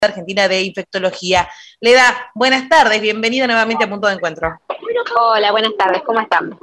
Argentina de Infectología. Leda, buenas tardes, bienvenida nuevamente a Punto de Encuentro. Hola, buenas tardes, ¿cómo están?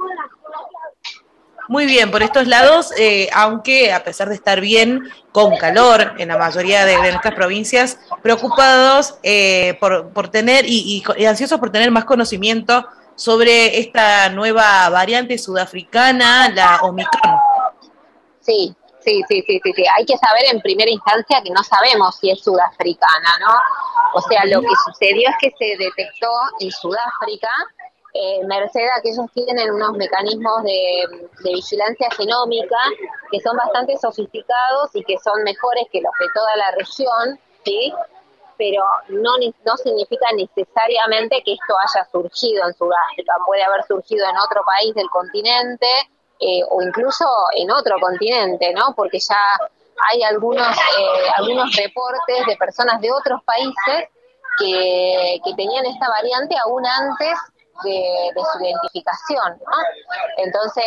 Muy bien, por estos lados, aunque a pesar de estar bien, con calor en la mayoría de nuestras provincias, preocupados por tener y ansiosos por tener más conocimiento sobre esta nueva variante sudafricana, la Omicron. Sí. Hay que saber en primera instancia que no sabemos si es sudafricana, ¿no? O sea, lo que sucedió es que se detectó en Sudáfrica, merced a que ellos tienen unos mecanismos de vigilancia genómica que son bastante sofisticados y que son mejores que los de toda la región, ¿sí? Pero no significa necesariamente que esto haya surgido en Sudáfrica, puede haber surgido en otro país del continente, o incluso en otro continente, ¿no? Porque ya hay algunos reportes de personas de otros países que tenían esta variante aún antes de su identificación, ¿no? Entonces,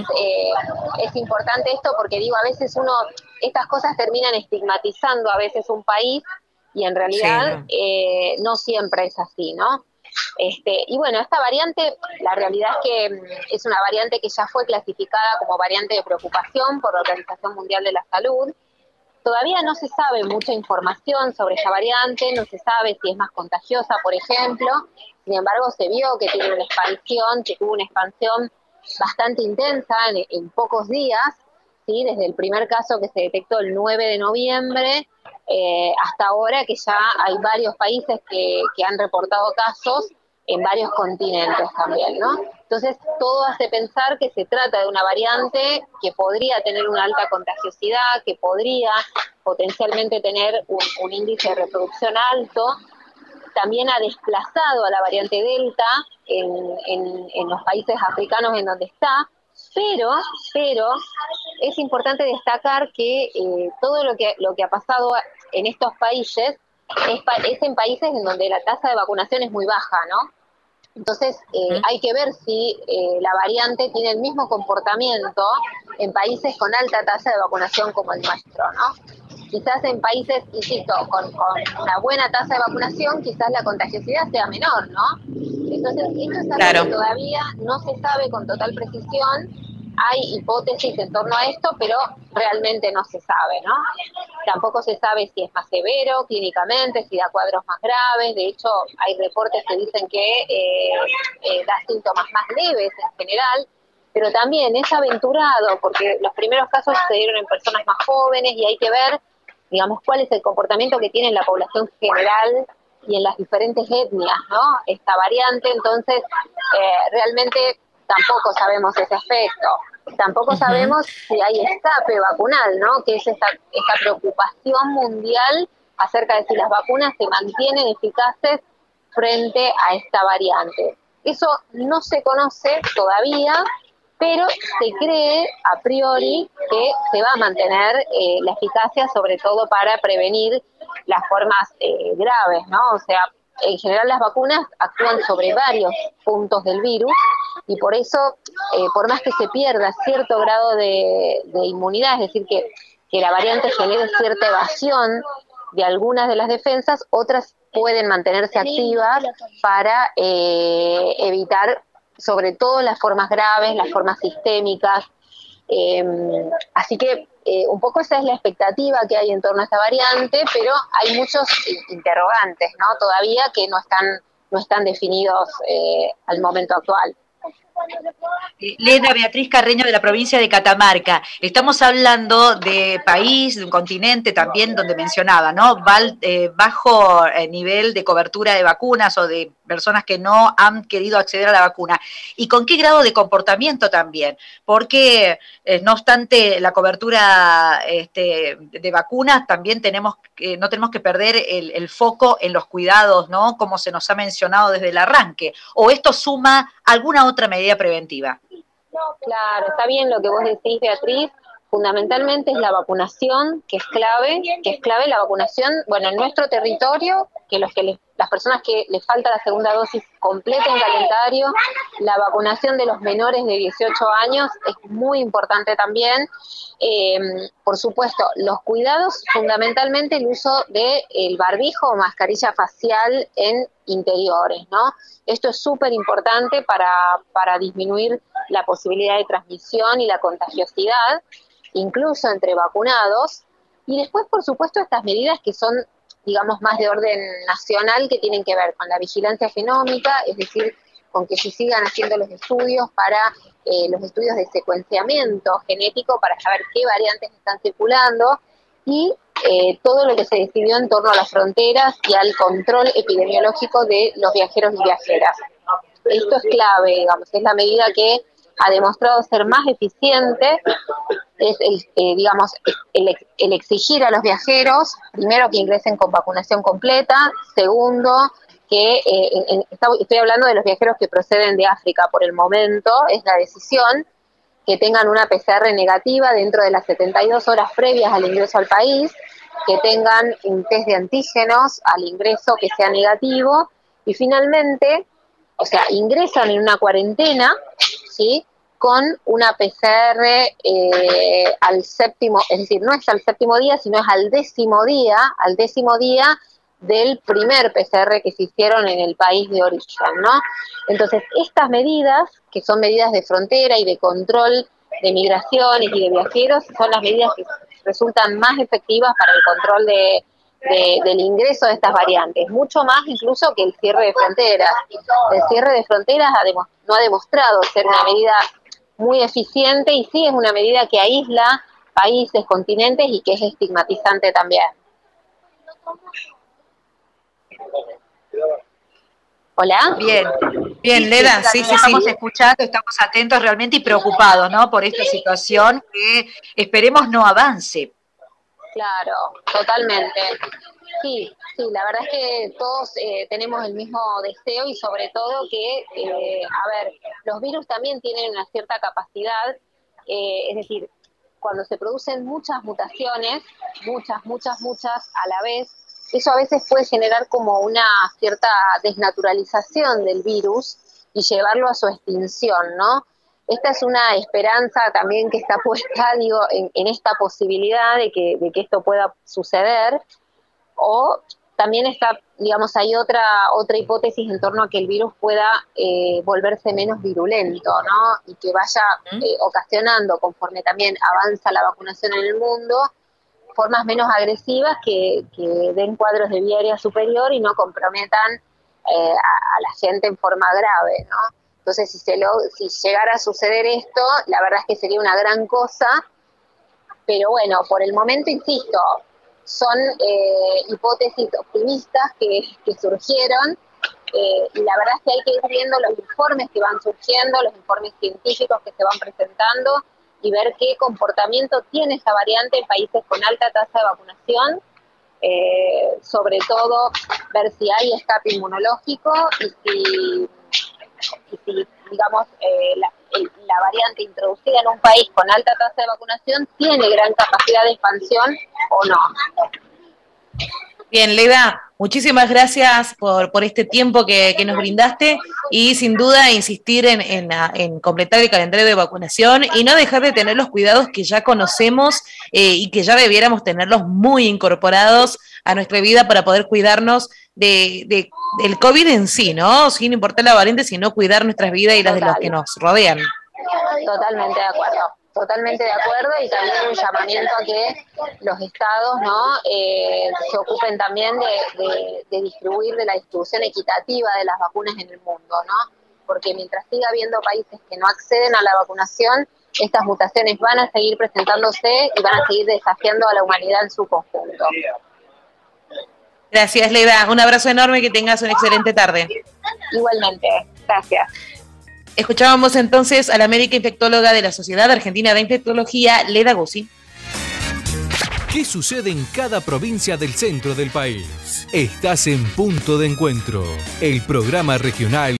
es importante esto porque digo, a veces estas cosas terminan estigmatizando a veces un país y en realidad no siempre es así, ¿no? Y bueno, esta variante, la realidad es que es una variante que ya fue clasificada como variante de preocupación por la Organización Mundial de la Salud. Todavía no se sabe mucha información sobre esta variante, no se sabe si es más contagiosa, por ejemplo. Sin embargo, se vio que tiene una expansión, que tuvo una expansión bastante intensa en pocos días, ¿sí? Desde el primer caso que se detectó el 9 de noviembre hasta ahora, que ya hay varios países que han reportado casos en varios continentes también, ¿no? Entonces, todo hace pensar que se trata de una variante que podría tener una alta contagiosidad, que podría potencialmente tener un índice de reproducción alto. También ha desplazado a la variante Delta en los países africanos en donde está, pero es importante destacar que todo lo que ha pasado en estos países es en países en donde la tasa de vacunación es muy baja, ¿no? Entonces, hay que ver si la variante tiene el mismo comportamiento en países con alta tasa de vacunación como el nuestro, ¿no? Quizás en países, insisto, con una buena tasa de vacunación, quizás la contagiosidad sea menor, ¿no? Entonces, esto es algo que todavía no se sabe con total precisión. Hay hipótesis en torno a esto, pero realmente no se sabe, ¿no? Tampoco se sabe si es más severo clínicamente, si da cuadros más graves. De hecho, hay reportes que dicen que da síntomas más leves en general, pero también es aventurado porque los primeros casos se dieron en personas más jóvenes y hay que ver, digamos, cuál es el comportamiento que tiene en la población general y en las diferentes etnias, ¿no? Esta variante, entonces, realmente tampoco sabemos ese aspecto. Tampoco sabemos si hay escape vacunal, ¿no? Que es esta preocupación mundial acerca de si las vacunas se mantienen eficaces frente a esta variante. Eso no se conoce todavía, pero se cree a priori que se va a mantener la eficacia, sobre todo para prevenir las formas graves, ¿no? O sea, en general las vacunas actúan sobre varios puntos del virus y por eso, por más que se pierda cierto grado de inmunidad, es decir, que la variante genere cierta evasión de algunas de las defensas, otras pueden mantenerse activas para evitar sobre todo las formas graves, las formas sistémicas. Así que un poco esa es la expectativa que hay en torno a esta variante, pero hay muchos interrogantes, ¿no? Todavía que no están definidos al momento actual. Leda Beatriz Carreño de la provincia de Catamarca. Estamos hablando de país, de un continente también donde mencionaba, ¿no? Bajo nivel de cobertura de vacunas o de personas que no han querido acceder a la vacuna. ¿Y con qué grado de comportamiento también? Porque, no obstante la cobertura de vacunas, también no tenemos que perder el foco en los cuidados, ¿no? Como se nos ha mencionado desde el arranque. ¿O esto suma alguna otra medida preventiva? Claro, está bien lo que vos decís, Beatriz. fundamentalmente es la vacunación, que es clave la vacunación, bueno, en nuestro territorio, que las personas que les falta la segunda dosis completen calendario, la vacunación de los menores de 18 años es muy importante también. Por supuesto, los cuidados, fundamentalmente el uso del barbijo o mascarilla facial en interiores, ¿no? Esto es súper importante para disminuir la posibilidad de transmisión y la contagiosidad, incluso entre vacunados. Y después, por supuesto, estas medidas que son, digamos, más de orden nacional, que tienen que ver con la vigilancia genómica, es decir, con que se sigan haciendo los estudios los estudios de secuenciamiento genético para saber qué variantes están circulando, y todo lo que se decidió en torno a las fronteras y al control epidemiológico de los viajeros y viajeras. Esto es clave, digamos, es la medida que ha demostrado ser más eficiente, es el exigir a los viajeros, primero, que ingresen con vacunación completa, segundo, que estoy hablando de los viajeros que proceden de África por el momento, es la decisión, que tengan una PCR negativa dentro de las 72 horas previas al ingreso al país, que tengan un test de antígenos al ingreso que sea negativo, y finalmente, o sea, ingresan en una cuarentena, ¿sí?, con una PCR al séptimo, es decir, no es al séptimo día, sino es al décimo día del primer PCR que se hicieron en el país de origen, ¿no? Entonces, estas medidas, que son medidas de frontera y de control de migraciones y de viajeros, son las medidas que resultan más efectivas para el control del ingreso de estas variantes, mucho más incluso que el cierre de fronteras. El cierre de fronteras no ha demostrado ser una medida muy eficiente, y sí es una medida que aísla países, continentes, y que es estigmatizante también. ¿Hola? Bien, Leda, sí. Estamos escuchando, estamos atentos realmente y preocupados, ¿no?, por esta situación que esperemos no avance. Claro, totalmente. Sí, la verdad es que todos tenemos el mismo deseo, y sobre todo que, los virus también tienen una cierta capacidad, es decir, cuando se producen muchas mutaciones, muchas a la vez, eso a veces puede generar como una cierta desnaturalización del virus y llevarlo a su extinción, ¿no? Esta es una esperanza también que está puesta, en esta posibilidad de que esto pueda suceder, o también está, digamos, hay otra hipótesis en torno a que el virus pueda volverse menos virulento, ¿no? Y que vaya ocasionando, conforme también avanza la vacunación en el mundo, formas menos agresivas que den cuadros de vía aérea superior y no comprometan a la gente en forma grave, ¿no? Entonces, si llegara a suceder esto, la verdad es que sería una gran cosa, pero bueno, por el momento, insisto, son hipótesis optimistas que surgieron, y la verdad es que hay que ir viendo los informes que van surgiendo, los informes científicos que se van presentando, y ver qué comportamiento tiene esa variante en países con alta tasa de vacunación, sobre todo ver si hay escape inmunológico y si digamos, la variante introducida en un país con alta tasa de vacunación tiene gran capacidad de expansión o no. Bien, Leda, muchísimas gracias por este tiempo que nos brindaste, y sin duda insistir en completar el calendario de vacunación y no dejar de tener los cuidados que ya conocemos y que ya debiéramos tenerlos muy incorporados a nuestra vida para poder cuidarnos del COVID en sí, ¿no? Sin importar la variante, sino cuidar nuestras vidas y las de los que nos rodean. Totalmente de acuerdo, y también un llamamiento a que los estados, ¿no?, se ocupen también de distribuir, de la distribución equitativa de las vacunas en el mundo, ¿no? Porque mientras siga habiendo países que no acceden a la vacunación, estas mutaciones van a seguir presentándose y van a seguir desafiando a la humanidad en su conjunto. Gracias, Leda. Un abrazo enorme, que tengas una excelente tarde. Igualmente, gracias. Escuchábamos entonces a la médica infectóloga de la Sociedad Argentina de Infectología, Leda Guzzi. ¿Qué sucede en cada provincia del centro del país? Estás en Punto de Encuentro, el programa regional